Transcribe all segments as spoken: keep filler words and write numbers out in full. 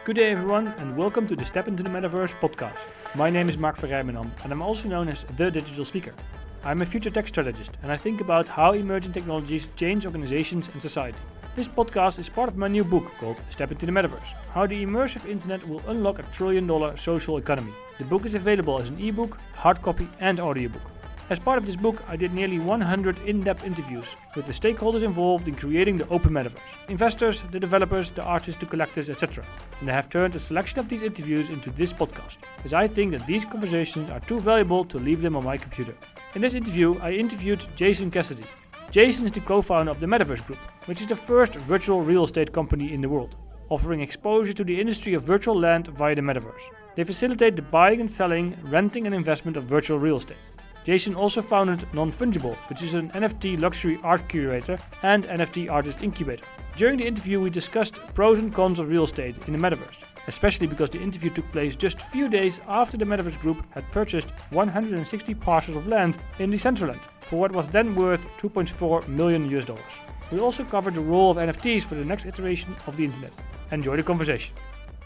Good day everyone and welcome to the Step into the Metaverse podcast. My name is Mark van Rijmenam and I'm also known as The Digital Speaker. I'm a future tech strategist and I think about how emerging technologies change organizations and society. This podcast is part of my new book called Step into the Metaverse, How the Immersive Internet Will Unlock a Trillion Dollar Social Economy. The book is available as an ebook, hard copy and audiobook. As part of this book, I did nearly one hundred in-depth interviews with the stakeholders involved in creating the open metaverse. Investors, the developers, the artists, the collectors, et cetera. And I have turned a selection of these interviews into this podcast, as I think that these conversations are too valuable to leave them on my computer. In this interview, I interviewed Jason Cassidy. Jason is the co-founder of the Metaverse Group, which is the first virtual real estate company in the world, offering exposure to the industry of virtual land via the metaverse. They facilitate the buying and selling, renting and investment of virtual real estate. Jason also founded Non-Fungible, which is an N F T luxury art curator and N F T artist incubator. During the interview, we discussed pros and cons of real estate in the metaverse, especially because the interview took place just a few days after the Metaverse Group had purchased one hundred sixty parcels of land in Decentraland for what was then worth two point four million U S dollars. We also covered the role of N F Ts for the next iteration of the internet. Enjoy the conversation.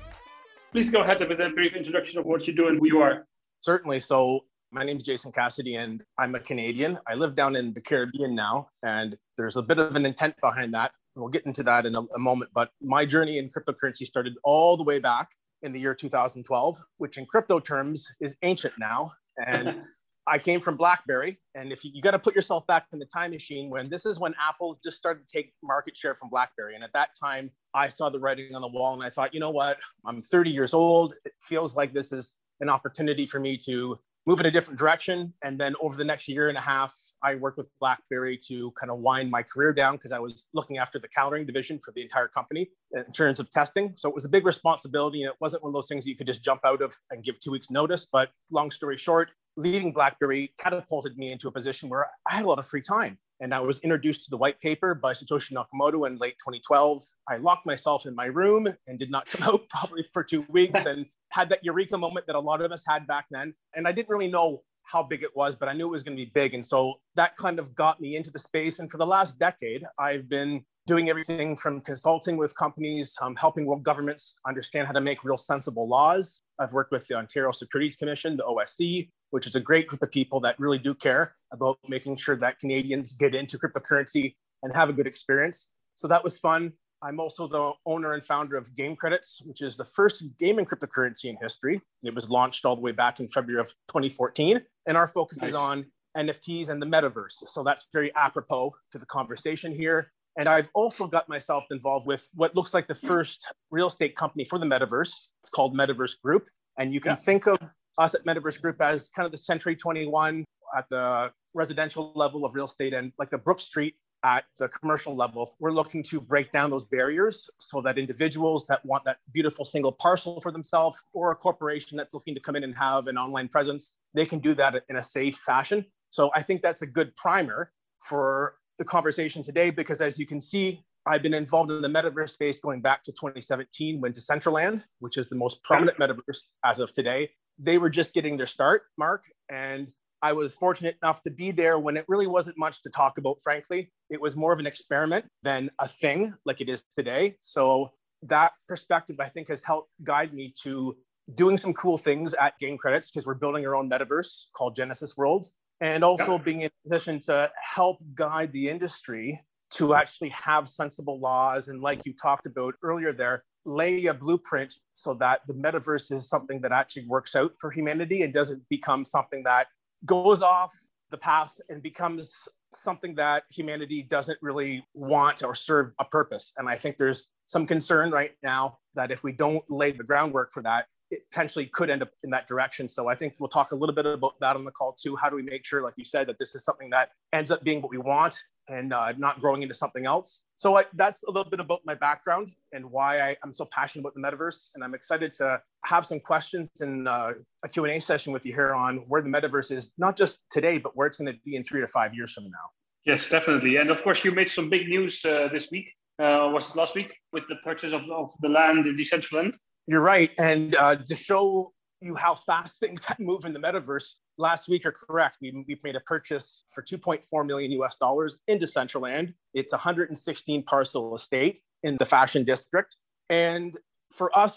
Please go ahead with a brief introduction of what you do and who you are. Certainly. So my name is Jason Cassidy and I'm a Canadian. I live down in the Caribbean now, and there's a bit of an intent behind that. We'll get into that in a, a moment, but my journey in cryptocurrency started all the way back in the year two thousand twelve, which in crypto terms is ancient now. And I came from BlackBerry, and if you, you got to put yourself back in the time machine when this is when Apple just started to take market share from BlackBerry. And at that time, I saw the writing on the wall and I thought, you know what, I'm thirty years old. It feels like this is an opportunity for me to move in a different direction. And then over the next year and a half, I worked with BlackBerry to kind of wind my career down because I was looking after the calendaring division for the entire company in terms of testing. So it was a big responsibility, and it wasn't one of those things you could just jump out of and give two weeks notice. But long story short, leaving BlackBerry catapulted me into a position where I had a lot of free time. And I was introduced to the white paper by Satoshi Nakamoto in late twenty twelve. I locked myself in my room and did not come out probably for two weeks and had that eureka moment that a lot of us had back then. And I didn't really know how big it was, but I knew it was going to be big. And so that kind of got me into the space. And for the last decade, I've been doing everything from consulting with companies, um, helping world governments understand how to make real sensible laws. I've worked with the Ontario Securities Commission, the O S C, which is a great group of people that really do care about making sure that Canadians get into cryptocurrency and have a good experience. So that was fun. I'm also the owner and founder of Game Credits, which is the first gaming cryptocurrency in history. It was launched all the way back in February of twenty fourteen. And our focus nice. is on N F Ts and the metaverse. So that's very apropos to the conversation here. And I've also got myself involved with what looks like the first real estate company for the metaverse. It's called Metaverse Group. And you can yeah. think of us at Metaverse Group as kind of the Century twenty-one at the residential level of real estate, and like the Brook Street at the commercial level. We're looking to break down those barriers so that individuals that want that beautiful single parcel for themselves, or a corporation that's looking to come in and have an online presence, they can do that in a safe fashion. So I think that's a good primer for the conversation today, because as you can see, I've been involved in the metaverse space going back to twenty seventeen when Decentraland, which is the most prominent metaverse as of today, they were just getting their start, Mark. And I was fortunate enough to be there when it really wasn't much to talk about, frankly. It was more of an experiment than a thing like it is today. So that perspective, I think, has helped guide me to doing some cool things at Game Credits, because we're building our own metaverse called Genesis Worlds, and also yeah. being in a position to help guide the industry to actually have sensible laws. And like you talked about earlier there, lay a blueprint so that the metaverse is something that actually works out for humanity and doesn't become something that goes off the path and becomes something that humanity doesn't really want or serve a purpose. And I think there's some concern right now that if we don't lay the groundwork for that, it potentially could end up in that direction. So I think we'll talk a little bit about that on the call too. How do we make sure, like you said, that this is something that ends up being what we want and uh, not growing into something else? So I, that's a little bit about my background and why I, I'm so passionate about the metaverse. And I'm excited to have some questions in uh, a Q and A session with you here on where the metaverse is, not just today, but where it's going to be in three to five years from now. Yes, definitely. And of course, you made some big news uh, this week. Uh, was it last week with the purchase of, of the land in Decentraland? You're right. And uh, to show you how fast things move in the metaverse, last week are correct. We, we've made a purchase for two point four million U S dollars in Decentraland. It's a one hundred sixteen parcel estate in the Fashion District. And for us,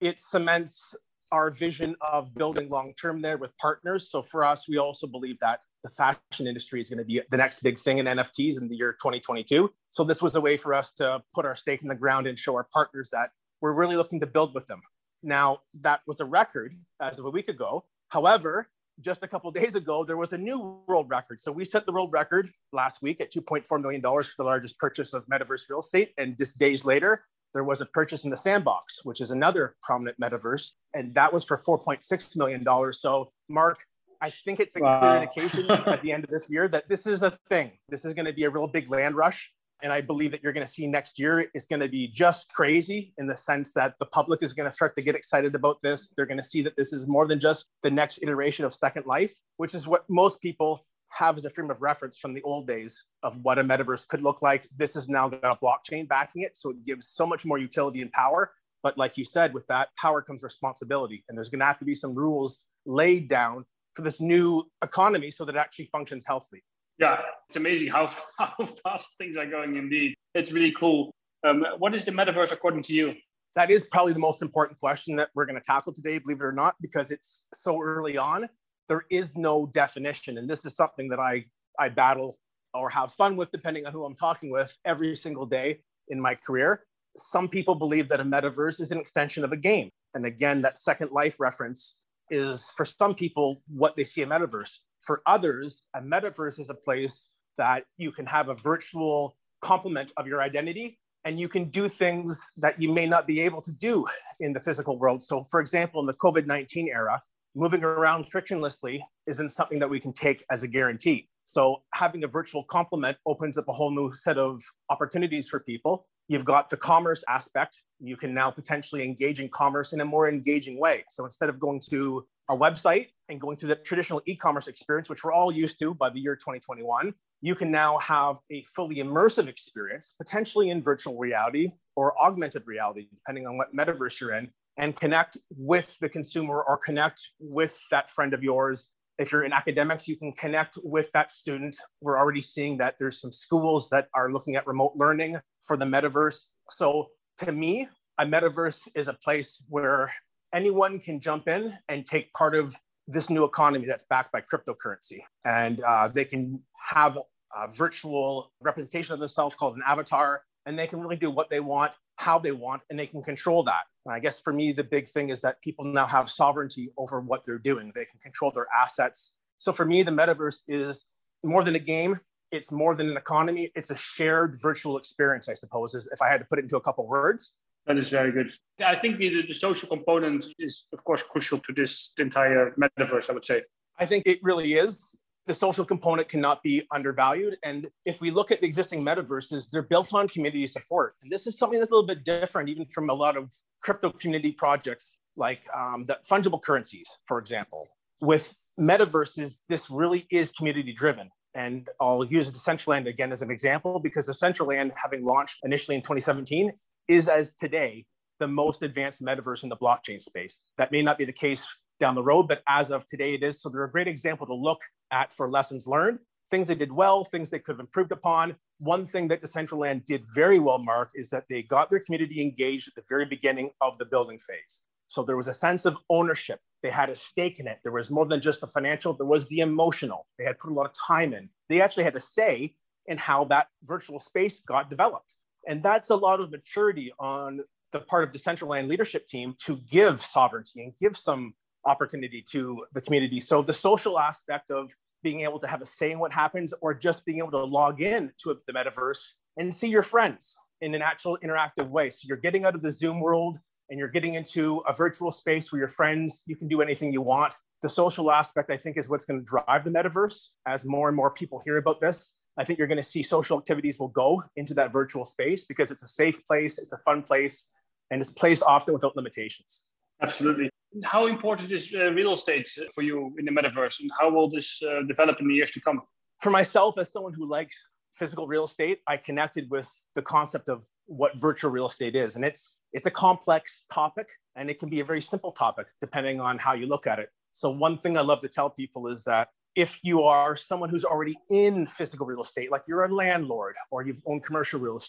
it cements our vision of building long-term there with partners. So for us, we also believe that the fashion industry is going to be the next big thing in N F Ts in the year twenty twenty-two. So this was a way for us to put our stake in the ground and show our partners that we're really looking to build with them. Now, that was a record as of a week ago. However, just a couple of days ago, there was a new world record. So we set the world record last week at two point four million dollars for the largest purchase of metaverse real estate. And just days later, there was a purchase in the Sandbox, which is another prominent metaverse. And that was for four point six million dollars. So Mark, I think it's a wow. clear indication at the end of this year that this is a thing. This is going to be a real big land rush. And I believe that you're going to see next year is going to be just crazy in the sense that the public is going to start to get excited about this. They're going to see that this is more than just the next iteration of Second Life, which is what most people have as a frame of reference from the old days of what a metaverse could look like. This is now got a blockchain backing it. So it gives so much more utility and power. But like you said, with that power comes responsibility. And there's going to have to be some rules laid down for this new economy so that it actually functions healthily. Yeah, it's amazing how, how fast things are going indeed. It's really cool. Um, what is the metaverse according to you? That is probably the most important question that we're going to tackle today, believe it or not, because it's so early on. There is no definition. And this is something that I, I battle or have fun with, depending on who I'm talking with, every single day in my career. Some people believe that a metaverse is an extension of a game. And again, that Second Life reference is, for some people, what they see a metaverse. For others, a metaverse is a place that you can have a virtual complement of your identity, and you can do things that you may not be able to do in the physical world. So for example, in the COVID nineteen era, moving around frictionlessly isn't something that we can take as a guarantee. So having a virtual complement opens up a whole new set of opportunities for people. You've got the commerce aspect. You can now potentially engage in commerce in a more engaging way. So instead of going to a website and going through the traditional e-commerce experience, which we're all used to by the year twenty twenty-one, you can now have a fully immersive experience, potentially in virtual reality or augmented reality, depending on what metaverse you're in, and connect with the consumer or connect with that friend of yours. If you're in academics, you can connect with that student. We're already seeing that there's some schools that are looking at remote learning for the metaverse. So to me, a metaverse is a place where anyone can jump in and take part of this new economy that's backed by cryptocurrency. And uh, they can have a virtual representation of themselves called an avatar, and they can really do what they want, how they want, and they can control that. And I guess for me, the big thing is that people now have sovereignty over what they're doing. They can control their assets. So for me, the metaverse is more than a game. It's more than an economy. It's a shared virtual experience, I suppose, is if I had to put it into a couple words. That is very good. I think the, the social component is, of course, crucial to this entire metaverse, I would say. I think it really is. The social component cannot be undervalued. And if we look at the existing metaverses, they're built on community support. And this is something that's a little bit different, even from a lot of crypto community projects, like um, the fungible currencies, for example. With metaverses, this really is community driven. And I'll use Decentraland again as an example, because Decentraland, having launched initially in twenty seventeen, is as today the most advanced metaverse in the blockchain space. That may not be the case down the road, but as of today it is. So they're a great example to look at for lessons learned, things they did well, things they could have improved upon. One thing that Decentraland did very well, Mark, is that they got their community engaged at the very beginning of the building phase. So there was a sense of ownership. They had a stake in it. There was more than just the financial, there was the emotional. They had put a lot of time in. They actually had a say in how that virtual space got developed. And that's a lot of maturity on the part of Decentraland leadership team to give sovereignty and give some opportunity to the community. So the social aspect of being able to have a say in what happens, or just being able to log in to the metaverse and see your friends in an actual interactive way. So you're getting out of the Zoom world and you're getting into a virtual space where your friends, you can do anything you want. The social aspect, I think, is what's going to drive the metaverse. As more and more people hear about this, I think you're going to see social activities will go into that virtual space because it's a safe place, it's a fun place, and it's a place often without limitations. Absolutely. How important is uh, real estate for you in the metaverse, and how will this uh, develop in the years to come? For myself, as someone who likes physical real estate, I connected with the concept of what virtual real estate is. And it's it's a complex topic, and it can be a very simple topic depending on how you look at it. So one thing I love to tell people is that if you are someone who's already in physical real estate, like you're a landlord or you've owned commercial real estate,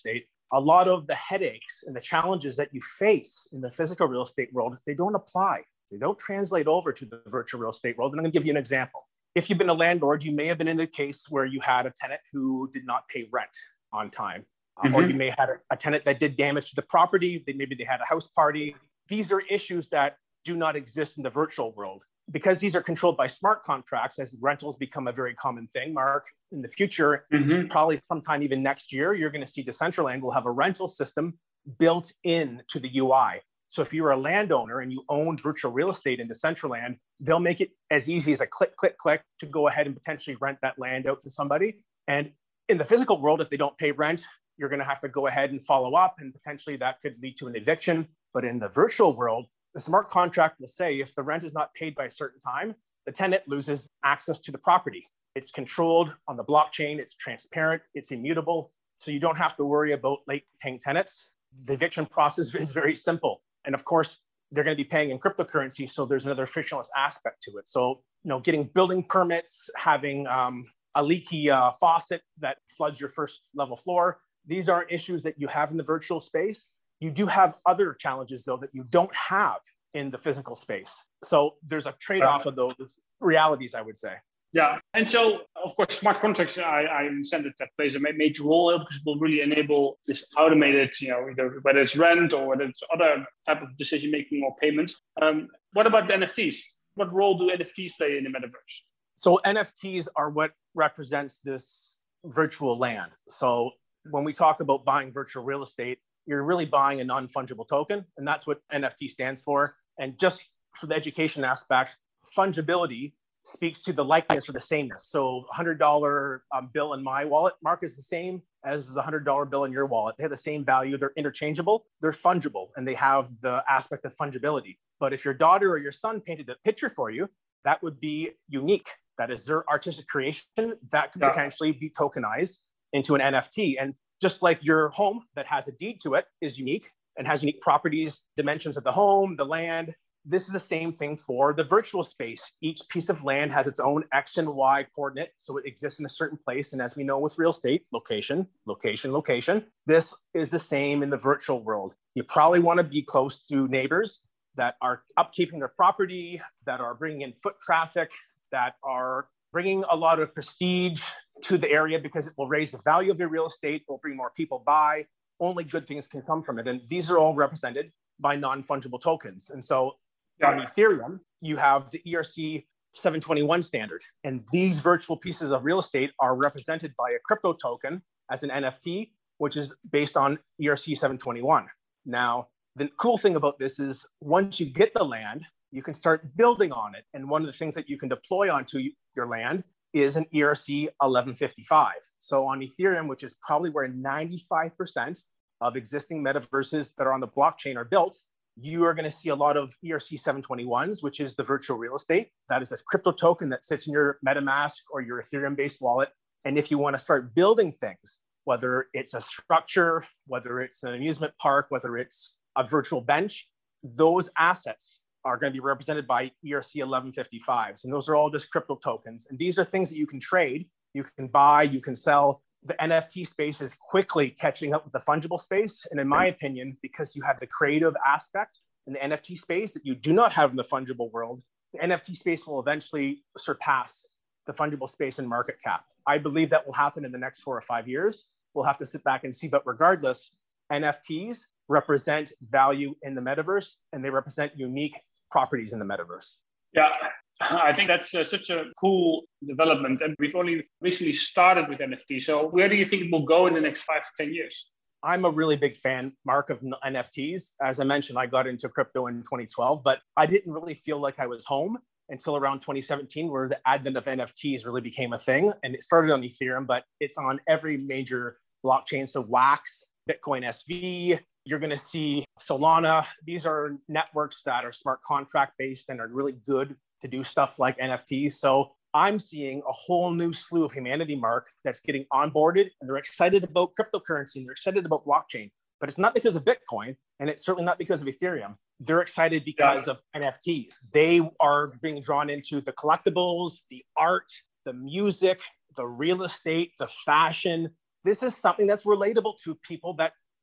a lot of the headaches and the challenges that you face in the physical real estate world, they don't apply. They don't translate over to the virtual real estate world. And I'm going to give you an example. If you've been a landlord, you may have been in the case where you had a tenant who did not pay rent on time, mm-hmm. or you may have had a, a tenant that did damage to the property. They, maybe they had a house party. These are issues that do not exist in the virtual world. Because these are controlled by smart contracts, as rentals become a very common thing, Mark, in the future, mm-hmm. probably sometime even next year, you're going to see Decentraland will have a rental system built into the U I. So if you're a landowner and you own virtual real estate in Decentraland, they'll make it as easy as a click, click, click to go ahead and potentially rent that land out to somebody. And in the physical world, if they don't pay rent, you're going to have to go ahead and follow up, and potentially that could lead to an eviction. But in the virtual world, the smart contract will say if the rent is not paid by a certain time, the tenant loses access to the property. It's controlled on the blockchain, it's transparent, it's immutable. So you don't have to worry about late paying tenants. The eviction process is very simple. And of course, they're going to be paying in cryptocurrency. So there's another frictionless aspect to it. So, you know, getting building permits, having um, a leaky uh, faucet that floods your first level floor, these aren't issues that you have in the virtual space. You do have other challenges, though, that you don't have in the physical space. So there's a trade-off of those realities, I would say. Yeah. And so, of course, smart contracts, I, I understand that that plays a major role here because it will really enable this automated, you know, either whether it's rent or whether it's other type of decision-making or payments. Um, what about the N F Ts? What role do N F Ts play in the metaverse? So N F Ts are what represents this virtual land. So when we talk about buying virtual real estate, you're really buying a non-fungible token, and that's what N F T stands for. And just for the education aspect, fungibility speaks to the likeness or the sameness. So a one hundred dollar um, bill in my wallet, Mark, is the same as the one hundred dollar bill in your wallet. They have the same value. They're interchangeable. They're fungible, and they have the aspect of fungibility. But if your daughter or your son painted a picture for you, that would be unique. That is their artistic creation. That could yeah. potentially be tokenized into an N F T. And just like your home that has a deed to it is unique and has unique properties, dimensions of the home, the land, this is the same thing for the virtual space. Each piece of land has its own X and Y coordinate, so it exists in a certain place. And as we know with real estate, location, location, location, this is the same in the virtual world. You probably want to be close to neighbors that are upkeeping their property, that are bringing in foot traffic, that are bringing a lot of prestige to the area because it will raise the value of your real estate, will bring more people by. Only good things can come from it. And these are all represented by non-fungible tokens. And so yeah. on Ethereum, you have the E R C seven twenty-one standard. And these virtual pieces of real estate are represented by a crypto token as an N F T, which is based on E R C seven twenty-one. Now, the cool thing about this is once you get the land, you can start building on it. And one of the things that you can deploy onto your land is an E R C eleven fifty-five. So on Ethereum, which is probably where ninety-five percent of existing metaverses that are on the blockchain are built, you are going to see a lot of E R C seven twenty-ones, which is the virtual real estate. That is a crypto token that sits in your MetaMask or your Ethereum-based wallet. And if you want to start building things, whether it's a structure, whether it's an amusement park, whether it's a virtual bench, those assets are going to be represented by E R C eleven fifty-fives. And those are all just crypto tokens. And these are things that you can trade, you can buy, you can sell. The N F T space is quickly catching up with the fungible space. And in my opinion, because you have the creative aspect in the N F T space that you do not have in the fungible world, the N F T space will eventually surpass the fungible space in market cap. I believe that will happen in the next four or five years. We'll have to sit back and see. But regardless, N F Ts represent value in the metaverse, and they represent unique properties in the metaverse. Yeah, I think that's uh, such a cool development. And we've only recently started with N F T. So where do you think it will go in the next five to ten years? I'm a really big fan, Mark, of N F Ts. As I mentioned, I got into crypto in twenty twelve, but I didn't really feel like I was home until around twenty seventeen, where the advent of N F Ts really became a thing. And it started on Ethereum, but it's on every major blockchain. So Wax, Bitcoin S V, you're going to see Solana. These are networks that are smart contract based and are really good to do stuff like N F Ts. So I'm seeing a whole new slew of humanity, Mark, that's getting onboarded, and they're excited about cryptocurrency and they're excited about blockchain. But it's not because of Bitcoin, and it's certainly not because of Ethereum. They're excited because of N F Ts. They are being drawn into the collectibles, the art, the music, the real estate, the fashion. This is something that's relatable to people that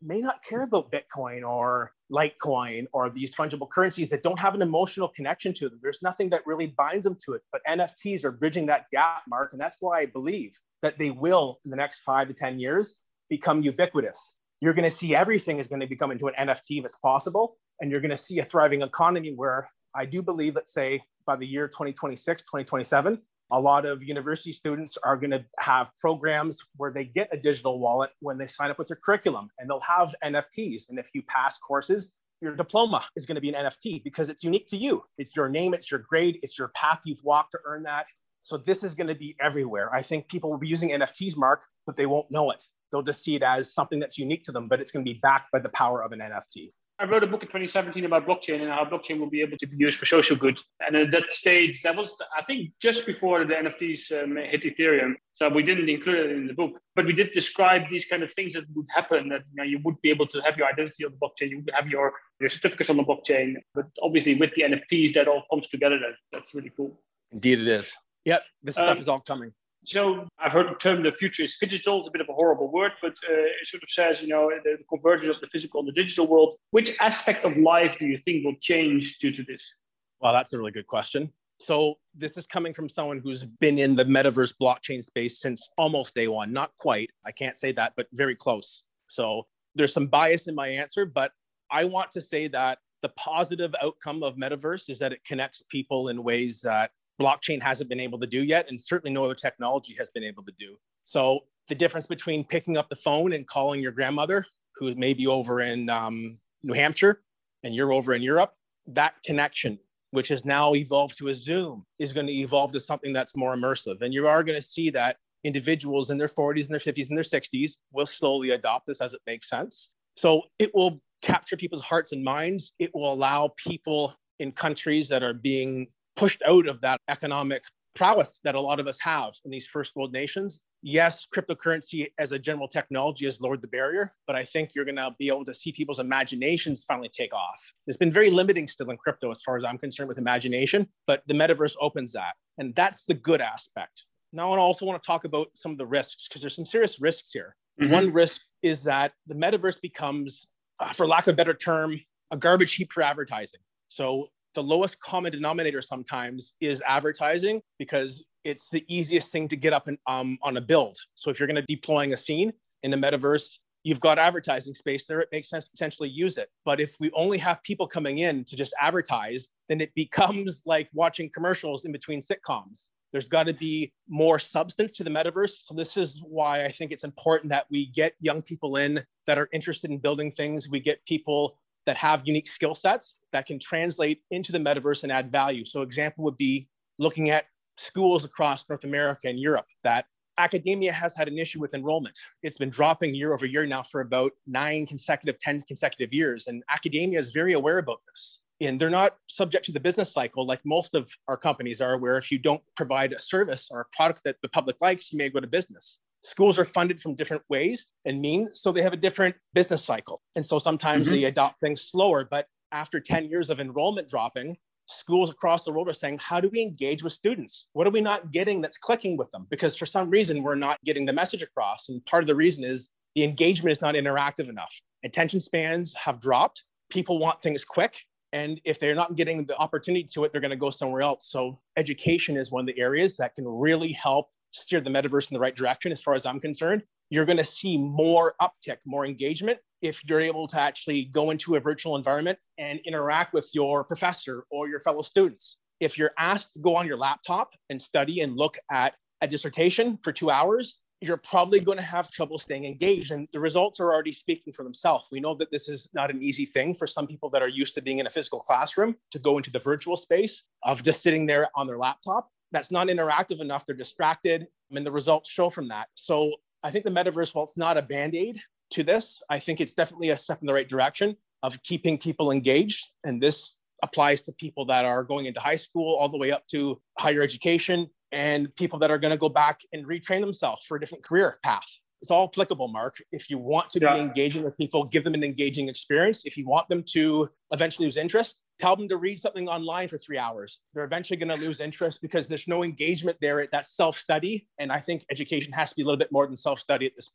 may not care about Bitcoin or Litecoin or these fungible currencies that don't have an emotional connection to them. There's nothing that really binds them to it. But N F Ts are bridging that gap, Mark. And that's why I believe that they will, in the next five to ten years, become ubiquitous. You're going to see everything is going to become into an N F T if it's possible. And you're going to see a thriving economy where I do believe, let's say, by the year twenty twenty-six, twenty twenty-seven, a lot of university students are going to have programs where they get a digital wallet when they sign up with their curriculum, and they'll have N F Ts. And if you pass courses, your diploma is going to be an N F T because it's unique to you. It's your name, it's your grade, it's your path you've walked to earn that. So this is going to be everywhere. I think people will be using N F Ts, Mark, but they won't know it. They'll just see it as something that's unique to them, but it's going to be backed by the power of an N F T. I wrote a book in twenty seventeen about blockchain and how blockchain will be able to be used for social good. And at that stage, that was, I think, just before the N F Ts um, hit Ethereum. So we didn't include it in the book, but we did describe these kind of things that would happen, that you know, you would be able to have your identity on the blockchain, you would have your, your certificates on the blockchain. But obviously with the N F Ts, that all comes together. That, that's really cool. Indeed it is. Yep, this um, stuff is all coming. So I've heard the term the future is phygital. It's a bit of a horrible word, but uh, it sort of says, you know, the convergence of the physical and the digital world. Which aspect of life do you think will change due to this? Well, that's a really good question. So this is coming from someone who's been in the metaverse blockchain space since almost day one. Not quite, I can't say that, but very close. So there's some bias in my answer, but I want to say that the positive outcome of metaverse is that it connects people in ways that blockchain hasn't been able to do yet, and certainly no other technology has been able to do. So the difference between picking up the phone and calling your grandmother, who may be over in um, New Hampshire, and you're over in Europe, that connection, which has now evolved to a Zoom, is going to evolve to something that's more immersive. And you are going to see that individuals in their forties and their fifties and their sixties will slowly adopt this as it makes sense. So it will capture people's hearts and minds. It will allow people in countries that are being pushed out of that economic prowess that a lot of us have in these first world nations. Yes, cryptocurrency as a general technology has lowered the barrier, but I think you're going to be able to see people's imaginations finally take off. There's been very limiting still in crypto as far as I'm concerned with imagination, but the metaverse opens that. And that's the good aspect. Now, I also want to talk about some of the risks, because there's some serious risks here. Mm-hmm. One risk is that the metaverse becomes, uh, for lack of a better term, a garbage heap for advertising. So the lowest common denominator sometimes is advertising, because it's the easiest thing to get up and, um, on a build. So if you're going to deploying a scene in the metaverse, you've got advertising space there. It makes sense to potentially use it. But if we only have people coming in to just advertise, then it becomes like watching commercials in between sitcoms. There's got to be more substance to the metaverse. So this is why I think it's important that we get young people in that are interested in building things. We get people that have unique skill sets that can translate into the metaverse and add value. So example would be looking at schools across North America and Europe that academia has had an issue with enrollment. It's been dropping year over year now for about nine consecutive, ten consecutive years. And academia is very aware about this. And they're not subject to the business cycle like most of our companies are, where if you don't provide a service or a product that the public likes, you may go to business. Schools are funded from different ways and means, so they have a different business cycle. And so sometimes mm-hmm. they adopt things slower, but after ten years of enrollment dropping, schools across the world are saying, how do we engage with students? What are we not getting that's clicking with them? Because for some reason, we're not getting the message across. And part of the reason is the engagement is not interactive enough. Attention spans have dropped. People want things quick. And if they're not getting the opportunity to it, they're going to go somewhere else. So education is one of the areas that can really help steer the metaverse in the right direction. As far as I'm concerned, you're going to see more uptick, more engagement if you're able to actually go into a virtual environment and interact with your professor or your fellow students. If you're asked to go on your laptop and study and look at a dissertation for two hours, you're probably going to have trouble staying engaged. And the results are already speaking for themselves. We know that this is not an easy thing for some people that are used to being in a physical classroom to go into the virtual space of just sitting there on their laptop. That's not interactive enough. They're distracted. I mean, the results show from that. So I think the metaverse, while it's not a Band-Aid to this, I think it's definitely a step in the right direction of keeping people engaged. And this applies to people that are going into high school all the way up to higher education, and people that are going to go back and retrain themselves for a different career path. It's all applicable, Mark. If you want to yeah. be engaging with people, give them an engaging experience. If you want them to eventually lose interest, tell them to read something online for three hours. They're eventually going to lose interest because there's no engagement there. That's self-study. And I think education has to be a little bit more than self-study at this point.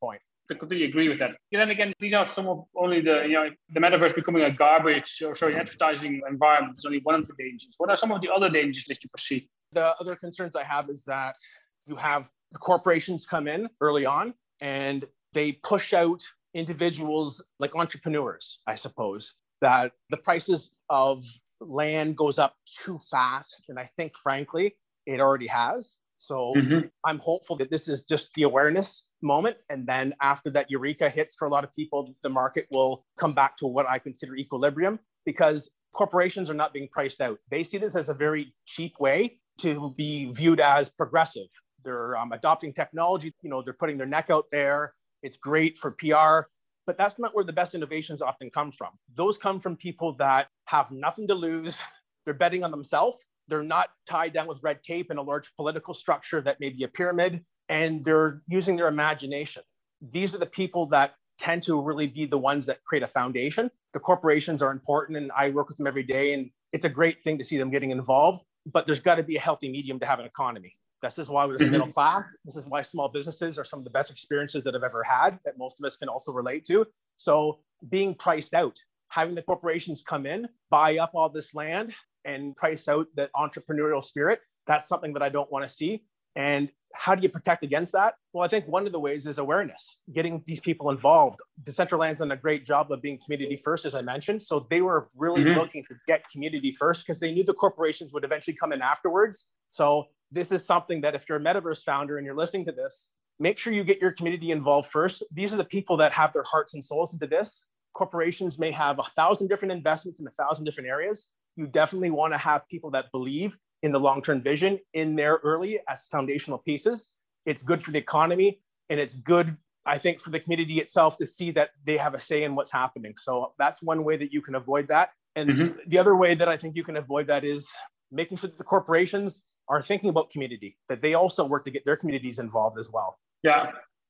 I completely agree with that. And then again, these are some of only the, you know, the metaverse becoming a garbage or sorry, advertising environment is only one of the dangers. What are some of the other dangers that you foresee? The other concerns I have is that you have the corporations come in early on and they push out individuals like entrepreneurs, I suppose, that the prices of land goes up too fast. And I think, frankly, it already has. So mm-hmm. I'm hopeful that this is just the awareness moment. And then after that eureka hits for a lot of people, the market will come back to what I consider equilibrium, because corporations are not being priced out. They see this as a very cheap way to be viewed as progressive. They're um, adopting technology, you know, they're putting their neck out there. It's great for P R, but that's not where the best innovations often come from. Those come from people that have nothing to lose. They're betting on themselves. They're not tied down with red tape in a large political structure that may be a pyramid, and they're using their imagination. These are the people that tend to really be the ones that create a foundation. The corporations are important, and I work with them every day, and it's a great thing to see them getting involved, but there's got to be a healthy medium to have an economy. This is why there's a middle class. This is why small businesses are some of the best experiences that I've ever had, that most of us can also relate to. So being priced out, having the corporations come in, buy up all this land, and price out the entrepreneurial spirit, that's something that I don't want to see. And how do you protect against that? Well, I think one of the ways is awareness, getting these people involved. Decentraland's done a great job of being community first, as I mentioned. So they were really mm-hmm. looking to get community first because they knew the corporations would eventually come in afterwards. So this is something that if you're a metaverse founder and you're listening to this, make sure you get your community involved first. These are the people that have their hearts and souls into this. Corporations may have a thousand different investments in a thousand different areas. You definitely want to have people that believe in the long-term vision in there early as foundational pieces. It's good for the economy, and it's good, I think, for the community itself to see that they have a say in what's happening. So that's one way that you can avoid that. And mm-hmm. the other way that I think you can avoid that is making sure that the corporations are thinking about community, that they also work to get their communities involved as well. Yeah.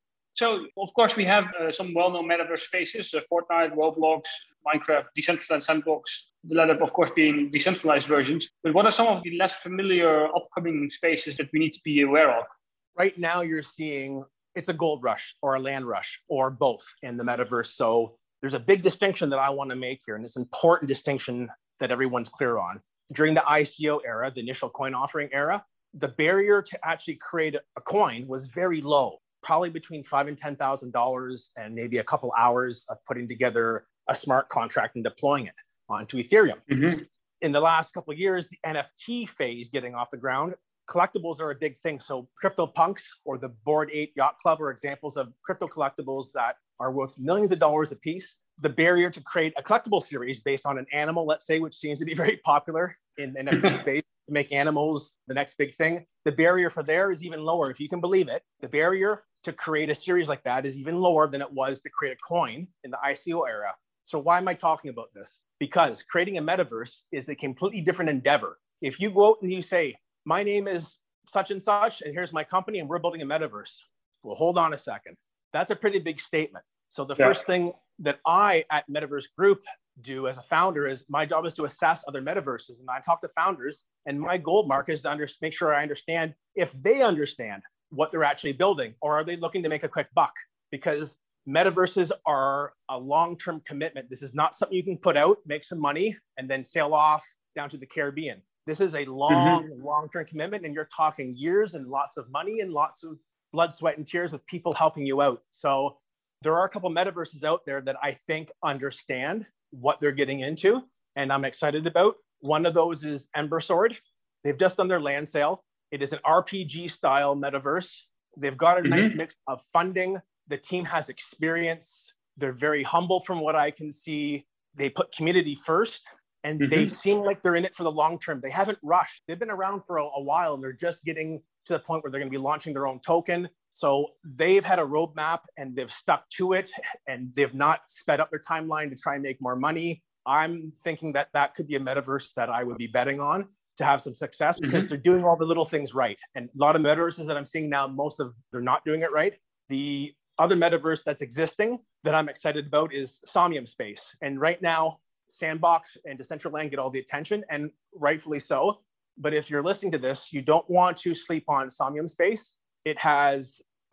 So, of course, we have uh, some well-known metaverse spaces, uh, Fortnite, Roblox, Minecraft, Decentraland Sandbox, the latter, of course, being decentralized versions. But what are some of the less familiar upcoming spaces that we need to be aware of? Right now, you're seeing it's a gold rush or a land rush or both in the metaverse. So there's a big distinction that I want to make here, and it's an important distinction that everyone's clear on. During the I C O era, the initial coin offering era, the barrier to actually create a coin was very low, probably between five and ten thousand dollars, and maybe a couple hours of putting together a smart contract and deploying it onto Ethereum. Mm-hmm. In the last couple of years, the N F T phase getting off the ground, collectibles are a big thing. So CryptoPunks or the Bored Ape Yacht Club are examples of crypto collectibles that are worth millions of dollars a piece. The barrier to create a collectible series based on an animal, let's say, which seems to be very popular in the N F T space, to make animals the next big thing. The barrier for there is even lower, if you can believe it. The barrier to create a series like that is even lower than it was to create a coin in the I C O era. So why am I talking about this? Because creating a metaverse is a completely different endeavor. If you go out and you say, my name is such and such, and here's my company, and we're building a metaverse. Well, hold on a second. That's a pretty big statement. So the yeah. first thing that I at Metaverse Group do as a founder is my job is to assess other metaverses. And I talk to founders, and my goal, Mark, is to under, make sure I understand if they understand what they're actually building, or are they looking to make a quick buck? Because metaverses are a long-term commitment. This is not something you can put out, make some money, and then sail off down to the Caribbean. This is a long, mm-hmm. long-term commitment, and you're talking years and lots of money and lots of blood, sweat, and tears with people helping you out. So there are a couple metaverses out there that I think understand what they're getting into, and I'm excited about. One of those is Ember Sword. They've just done their land sale. It is an R P G style metaverse. They've got a mm-hmm. nice mix of funding. The team has experience. They're very humble from what I can see. They put community first, and mm-hmm. they seem like they're in it for the long term. They haven't rushed. They've been around for a, a while, and they're just getting to the point where they're going to be launching their own token. So they've had a roadmap, and they've stuck to it, and they've not sped up their timeline to try and make more money. I'm thinking that that could be a metaverse that I would be betting on to have some success, because mm-hmm. they're doing all the little things right. And a lot of metaverses that I'm seeing now, most of they're not doing it right. The other metaverse that's existing that I'm excited about is Somnium Space. And right now, Sandbox and Decentraland get all the attention, and rightfully so. But if you're listening to this, you don't want to sleep on Somnium Space. It has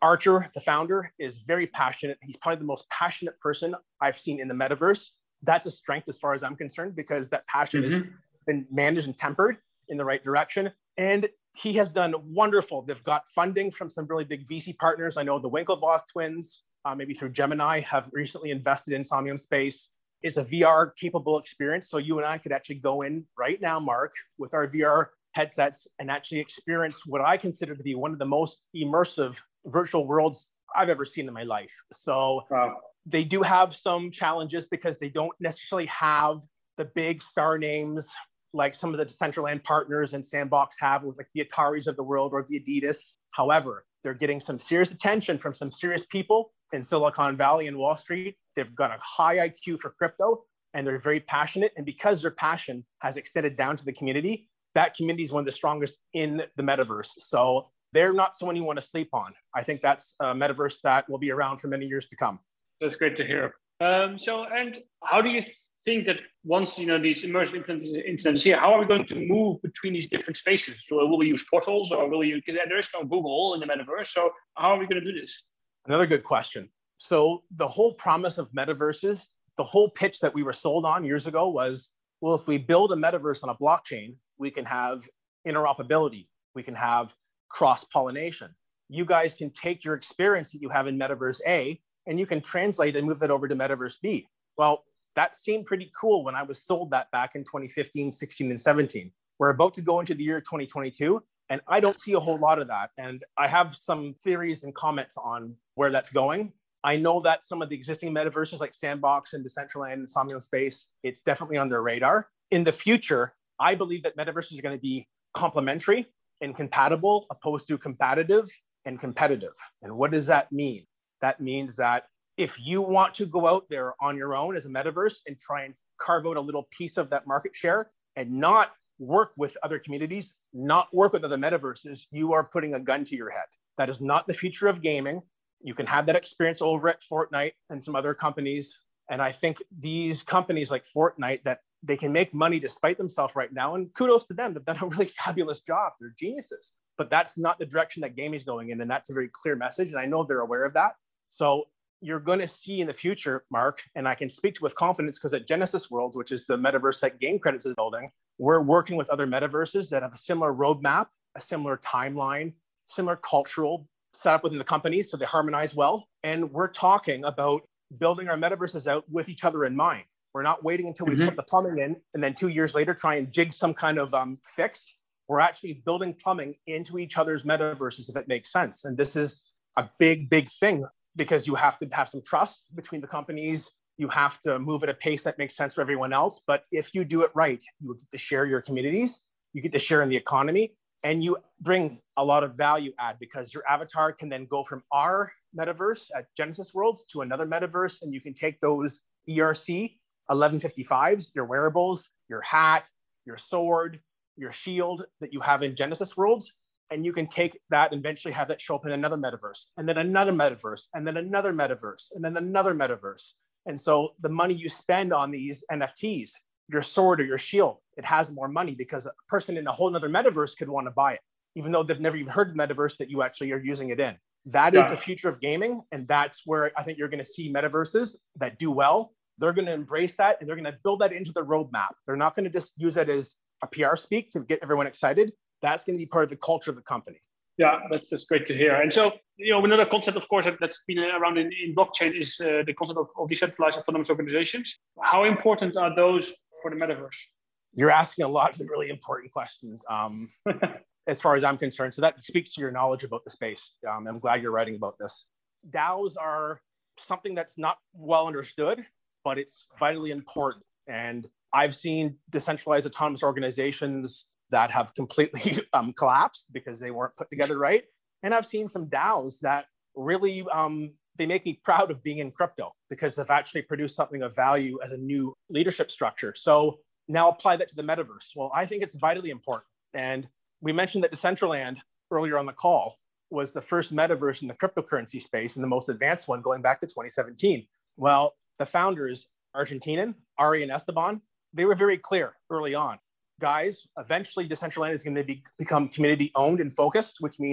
Artur, the founder, is very passionate. He's probably the most passionate person I've seen in the metaverse. That's a strength as far as I'm concerned, because that passion mm-hmm. has been managed and tempered in the right direction. And he has done wonderful. They've got funding from some really big V C partners. I know the Winklevoss twins, uh, maybe through Gemini, have recently invested in Somnium Space. It's a V R capable experience. So you and I could actually go in right now, Mark, with our V R headsets and actually experience what I consider to be one of the most immersive virtual worlds I've ever seen in my life. So wow. They do have some challenges because they don't necessarily have the big star names like some of the Decentraland partners and Sandbox have with like the Ataris of the world or the Adidas. However, they're getting some serious attention from some serious people in Silicon Valley and Wall Street. They've got a high I Q for crypto and they're very passionate. And because their passion has extended down to the community, that community is one of the strongest in the metaverse. So they're not someone you want to sleep on. I think that's a metaverse that will be around for many years to come. That's great to hear. Um, so, and how do you think that once, you know, these immersive internet, internet is here, how are we going to move between these different spaces? So will we use portals or will we use, because there is no Google in the metaverse. So how are we going to do this? Another good question. So the whole promise of metaverses, the whole pitch that we were sold on years ago was, well, if we build a metaverse on a blockchain, we can have interoperability. We can have cross-pollination. You guys can take your experience that you have in Metaverse A and you can translate and move that over to Metaverse B. Well, that seemed pretty cool when I was sold that back in twenty fifteen, sixteen, and seventeen. We're about to go into the year twenty twenty-two, and I don't see a whole lot of that. And I have some theories and comments on where that's going. I know that some of the existing metaverses like Sandbox and Decentraland and Somnium Space, it's definitely on their radar. In the future, I believe that metaverses are going to be complementary and compatible opposed to combative and competitive. And what does that mean? That means that if you want to go out there on your own as a metaverse and try and carve out a little piece of that market share and not work with other communities, not work with other metaverses, you are putting a gun to your head. That is not the future of gaming. You can have that experience over at Fortnite and some other companies. And I think these companies like Fortnite, that they can make money despite themselves right now. And kudos to them. They've done a really fabulous job. They're geniuses. But that's not the direction that gaming is going in. And that's a very clear message. And I know they're aware of that. So you're going to see in the future, Mark, and I can speak to with confidence because at Genesis Worlds, which is the metaverse that Game Credits is building, we're working with other metaverses that have a similar roadmap, a similar timeline, similar cultural setup within the companies, so they harmonize well. And we're talking about building our metaverses out with each other in mind. We're not waiting until we mm-hmm. put the plumbing in and then two years later try and jig some kind of um, fix. We're actually building plumbing into each other's metaverses if it makes sense. And this is a big, big thing because you have to have some trust between the companies. You have to move at a pace that makes sense for everyone else. But if you do it right, you get to share your communities, you get to share in the economy, and you bring a lot of value add because your avatar can then go from our metaverse at Genesis Worlds to another metaverse. And you can take those E R C eleven fifty-fives, your wearables, your hat, your sword, your shield that you have in Genesis Worlds, and you can take that and eventually have that show up in another metaverse, and then another metaverse, and then another metaverse, and then another metaverse. And so the money you spend on these N F Ts, your sword or your shield, it has more money because a person in a whole other metaverse could want to buy it, even though they've never even heard of the metaverse that you actually are using it in. That yeah. is the future of gaming. And that's where I think you're going to see metaverses that do well. They're going to embrace that and they're going to build that into the roadmap. They're not going to just use it as a P R speak to get everyone excited. That's going to be part of the culture of the company. Yeah, that's just great to hear. And so, you know, another concept, of course, that, that's been around in, in blockchain is uh, the concept of, of decentralized autonomous organizations. How important are those for the metaverse? You're asking a lot of really important questions um, as far as I'm concerned. So that speaks to your knowledge about the space. Um, I'm glad you're writing about this. DAOs are something that's not well understood, but it's vitally important. And I've seen decentralized autonomous organizations that have completely um, collapsed because they weren't put together right. And I've seen some DAOs that really, um, they make me proud of being in crypto because they've actually produced something of value as a new leadership structure. So now apply that to the metaverse. Well, I think it's vitally important. And we mentioned that Decentraland earlier on the call was the first metaverse in the cryptocurrency space and the most advanced one going back to twenty seventeen. Well, the founders, Argentinian, Ari and Esteban, they were very clear early on. Guys, eventually Decentraland is going to be, become community owned and focused, which means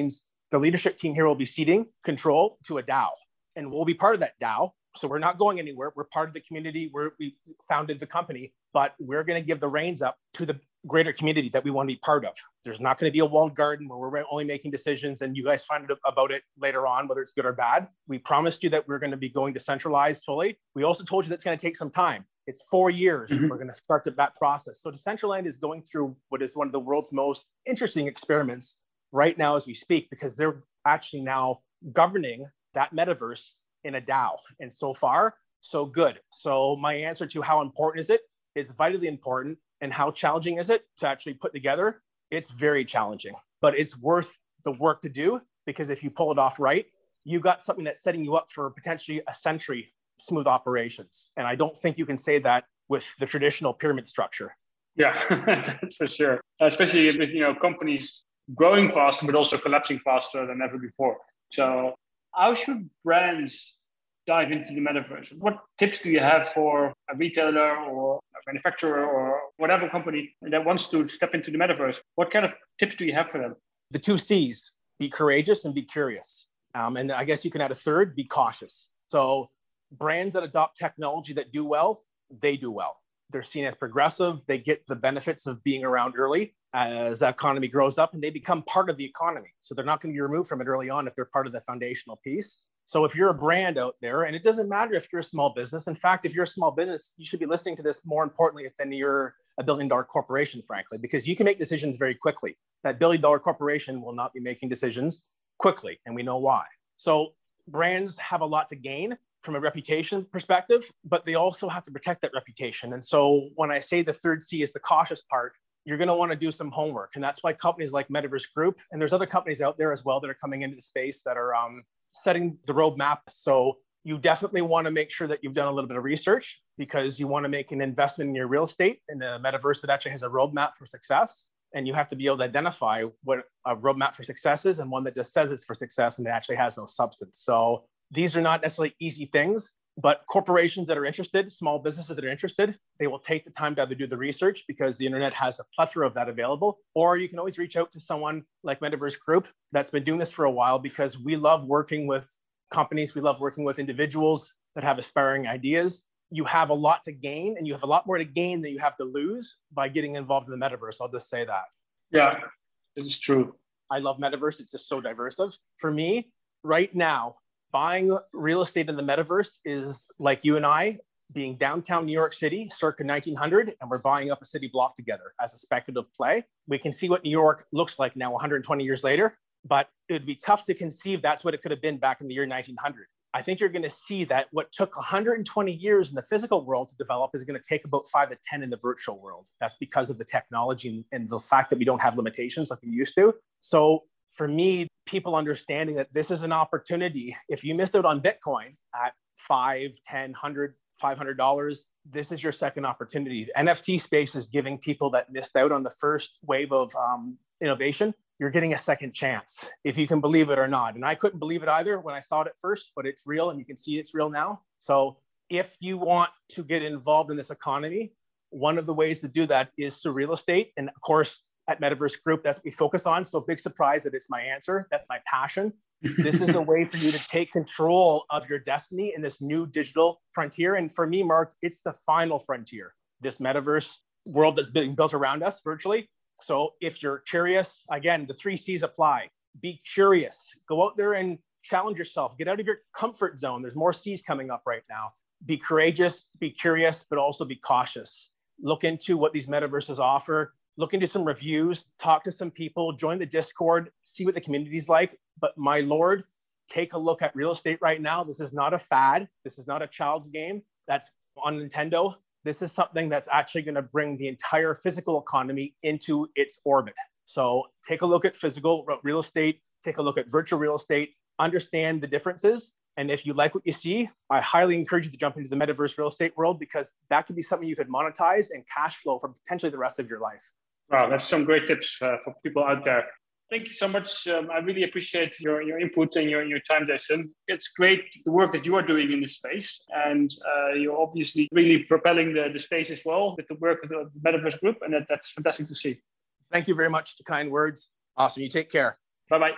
the leadership team here will be ceding control to a DAO, and we'll be part of that DAO. So we're not going anywhere. We're part of the community where we founded the company, but we're going to give the reins up to the greater community that we want to be part of. There's not going to be a walled garden where we're only making decisions and you guys find out about it later on, whether it's good or bad. We promised you that we're going to be going decentralized fully. We also told you that's going to take some time. It's four years. Mm-hmm. We're going to start that process. So Decentraland is going through what is one of the world's most interesting experiments right now as we speak, because they're actually now governing that metaverse in a DAO. And so far, so good. So my answer to how important is it? It's vitally important. And how challenging is it to actually put together? It's very challenging, but it's worth the work to do, because if you pull it off right, you got something that's setting you up for potentially a century smooth operations. And I don't think you can say that with the traditional pyramid structure. Yeah, that's for sure. Especially with, you know, companies growing faster, but also collapsing faster than ever before. So how should brands dive into the metaverse? What tips do you have for a retailer or a manufacturer or whatever company that wants to step into the metaverse? What kind of tips do you have for them? The two C's, be courageous and be curious. Um, and I guess you can add a third, be cautious. So brands that adopt technology that do well, they do well. They're seen as progressive. They get the benefits of being around early as the economy grows up, and they become part of the economy. So they're not going to be removed from it early on if they're part of the foundational piece. So if you're a brand out there, and it doesn't matter if you're a small business. In fact, if you're a small business, you should be listening to this more importantly than you're a billion dollar corporation, frankly, because you can make decisions very quickly. That billion dollar corporation will not be making decisions quickly, and we know why. So brands have a lot to gain from a reputation perspective, but they also have to protect that reputation. And so when I say the third C is the cautious part, you're going to want to do some homework. And that's why companies like Metaverse Group, and there's other companies out there as well that are coming into the space that are um, setting the roadmap. So you definitely want to make sure that you've done a little bit of research, because you want to make an investment in your real estate in a metaverse that actually has a roadmap for success. And you have to be able to identify what a roadmap for success is, and one that just says it's for success and it actually has no substance. So these are not necessarily easy things, but corporations that are interested, small businesses that are interested, they will take the time to either do the research, because the internet has a plethora of that available, or you can always reach out to someone like Metaverse Group that's been doing this for a while, because we love working with companies. We love working with individuals that have aspiring ideas. You have a lot to gain, and you have a lot more to gain than you have to lose by getting involved in the metaverse. I'll just say that. Yeah, it's true. I love metaverse. It's just so diversive. For me, right now, buying real estate in the metaverse is like you and I being downtown New York City circa nineteen hundred, and we're buying up a city block together as a speculative play. We can see what New York looks like now one hundred twenty years later, but it would be tough to conceive that's what it could have been back in the year nineteen hundred. I think you're going to see that what took one hundred twenty years in the physical world to develop is going to take about five to ten in the virtual world. That's because of the technology and, and the fact that we don't have limitations like we used to. So for me, people understanding that this is an opportunity. If you missed out on Bitcoin at five, ten, one hundred, five hundred dollars, this is your second opportunity. The N F T space is giving people that missed out on the first wave of um, innovation, you're getting a second chance, if you can believe it or not. And I couldn't believe it either when I saw it at first, but it's real, and you can see it's real now. So if you want to get involved in this economy, one of the ways to do that is through real estate. And of course, at Metaverse Group, that's what we focus on. So big surprise that it's my answer. That's my passion. This is a way for you to take control of your destiny in this new digital frontier. And for me, Mark, it's the final frontier, this metaverse world that's being built around us virtually. So if you're curious, again, the three C's apply. Be curious. Go out there and challenge yourself. Get out of your comfort zone. There's more C's coming up right now. Be courageous, be curious, but also be cautious. Look into what these metaverses offer. Look into some reviews, talk to some people, join the Discord, see what the community's like. But my Lord, take a look at real estate right now. This is not a fad. This is not a child's game that's on Nintendo. This is something that's actually going to bring the entire physical economy into its orbit. So take a look at physical real estate, take a look at virtual real estate, understand the differences. And if you like what you see, I highly encourage you to jump into the metaverse real estate world, because that could be something you could monetize and cash flow for potentially the rest of your life. Wow, that's some great tips uh, for people out there. Thank you so much. Um, I really appreciate your, your input and your, your time, Jason. It's great the work that you are doing in this space. And uh, you're obviously really propelling the, the space as well with the work of the Metaverse Group. And that, that's fantastic to see. Thank you very much for the kind words. Awesome. You take care. Bye-bye.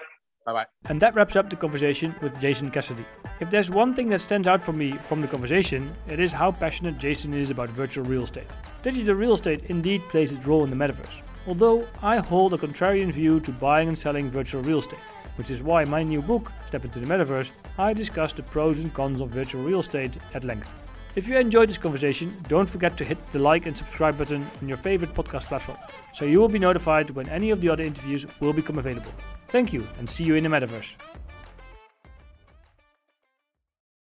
Bye-bye. And that wraps up the conversation with Jason Cassidy. If there's one thing that stands out for me from the conversation, it is how passionate Jason is about virtual real estate. Digital real estate indeed plays its role in the metaverse, although I hold a contrarian view to buying and selling virtual real estate, which is why in my new book, Step into the Metaverse, I discuss the pros and cons of virtual real estate at length. If you enjoyed this conversation, don't forget to hit the like and subscribe button on your favorite podcast platform, so you will be notified when any of the other interviews will become available. Thank you, and see you in the Metaverse.